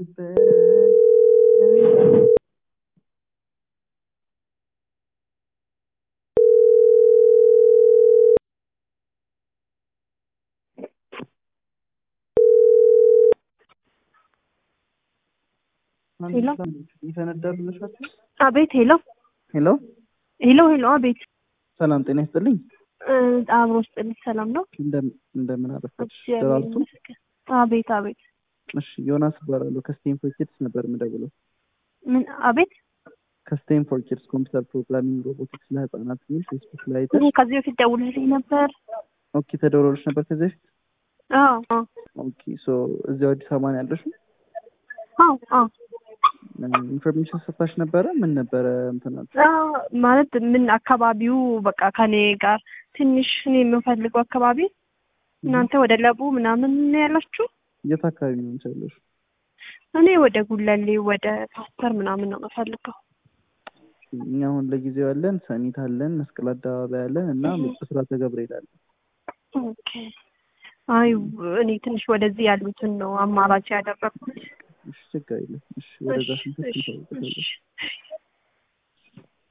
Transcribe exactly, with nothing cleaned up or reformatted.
Hello. ይፈነዳሉ ለሻቸው አቤት ሄሎ ሄሎ ሄሎ ሄሎ አቤት ሰላም ጤና ይስጥልኝ አብሮ ስጥልኝ ሰላም ነው እንደምን እንደምን አረፈች እግዚአብሔር ደራርቱ ይመስገን አቤት አቤት እሺ ዮናስ እባላለሁ ከስቴንፎርድ ኪድስ ነበር የምደውለው ምን አቤት ከስቴንፎርድ ኪድስ ኮምፒውተር ፕሮግራሚንግ ሮቦቲክስ ለህፃናት የሚል ፌስቡክ ላይ አይተሽ ከዚህ በፊት ደውልልኝ ነበር ኦኬ ተደውሎልሽ ነበር ከዚህ በፊት አዎ አዎ ኦኬ ሶ እዚያው አዲስ አበባ ነው ያለሽው አዎ አዎ ኢንፎርሜሽን ሰጣሽ ነበረ ምን ነበረ እንትናት ማለት ምን አካባቢው በቃ ከኔ ጋር ትንሽ እኔ የምፈልገው አካባቢ እናንተ ወደ ለቡ ምናምን ያላችሁ የት አካባቢ ነው ያለሽ እኔ ወደ ጉለሌ ወደ ፓስተር ምናምን ነው የምፈልገው እኛ አሁን ለጊዜው ያለን ሰሚት አለን መስቀል አደባባይ አለን እና ብስራተ ገብርኤል አለን ኦኬ አይ እኔ ትንሽ ወደዚህ ያሉትን ነው አማራጭ ያደረኩት እሺ ችግር የለም እሺ ወደዛ ስንት